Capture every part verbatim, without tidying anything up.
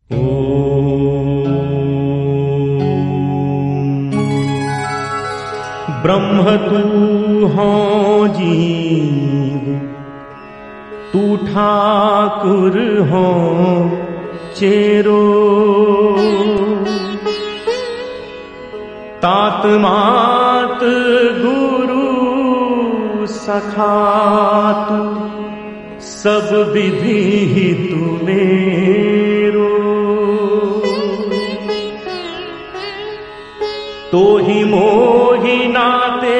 ब्रह्म तू हों जीव, तू ठाकुर हों चेरो, तात मात गुरु सखा तू, सब विधि तू मेरो। तो ही मोहि नाते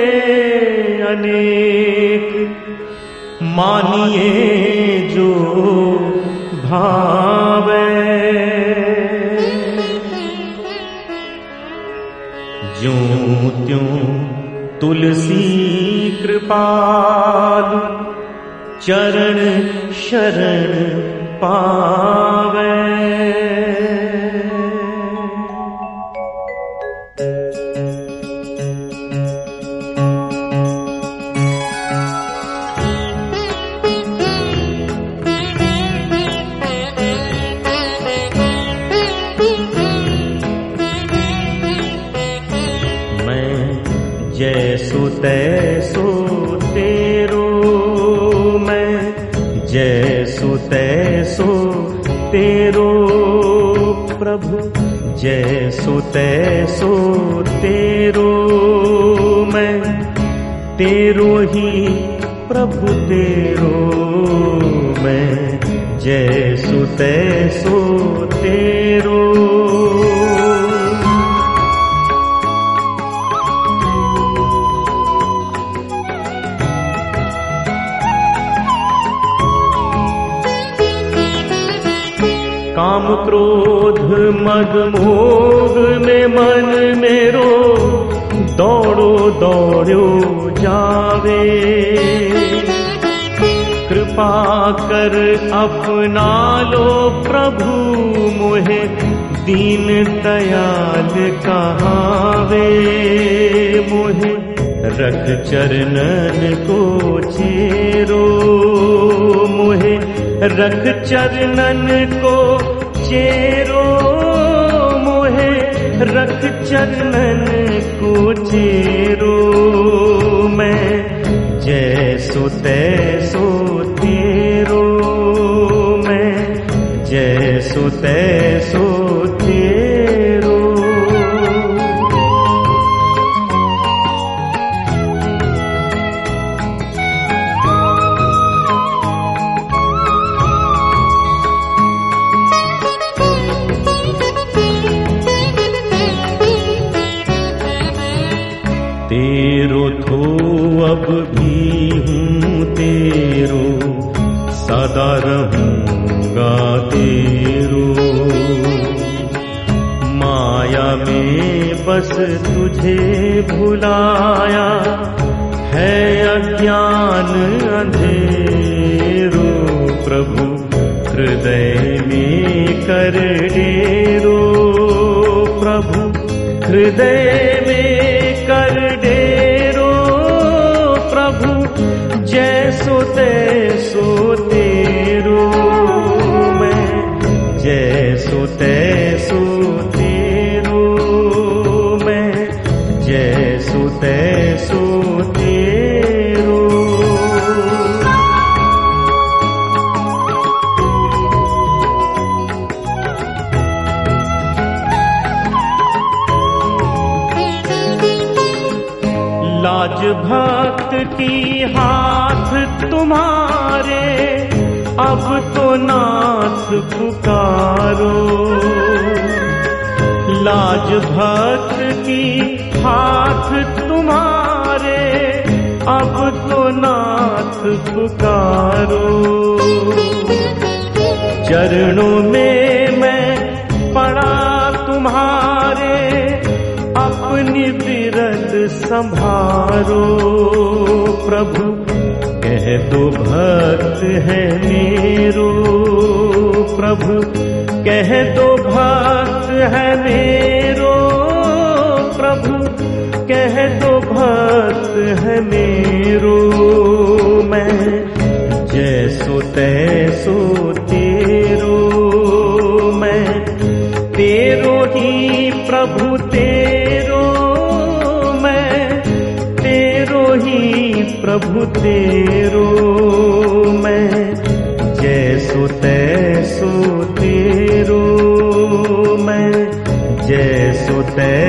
अनेक, मानिए जो भावे। ज्यों त्यों तुलसी कृपालु, चरण शरण पावे। जैसो तैसो तेरो, मैं जैसो तैसो तेरो प्रभु, जैसो तैसो तेरो मैं, तेरो ही प्रभु तेरो मैं, जैसो तैसो तेरो। काम क्रोध मद मोग में मन मेरो, दौड़ो दौड़ो जावे। कृपा कर अपना लो प्रभु मोहे, दीन दयाल कहावे। मोहे रख चरणन को चेरो, मोहे रख चरणन को चेरो, मोहे रख चरणन को चेरो। मैं जैसो तैसो तेरो, मैं जैसो तैसो तेरो। तेरो थो अब भी हूँ तेरो, सदा रहूँगा तेरो। माया में बस तुझे भुलाया, है अज्ञान अंधेरो। प्रभु हृदय में कर डेरो, प्रभु हृदय में कर डेरो। प्रभु जैसो तैसो तेरो, मैं जैसो तैसो तेरो, मैं जैसो तैसो तेरो। लाज भक्त की हाथ तुम्हारे, अब तो नाथ पुकारो। लाज भक्त की हाथ तुम्हारे, अब तो नाथ पुकारो। चरणों में मैं पड़ा तुम्हारे, अपनी बिरद संभारो। प्रभु कह दो भक्त है मेरो, प्रभु कह दो भक्त है मेरो। प्रभु कह दो भक्त है मेरो। मैं जैसो तैसो तेरो, मैं प्रभु तेरो मैं, जैसो तैसो तेरो मैं, जैसो तैसो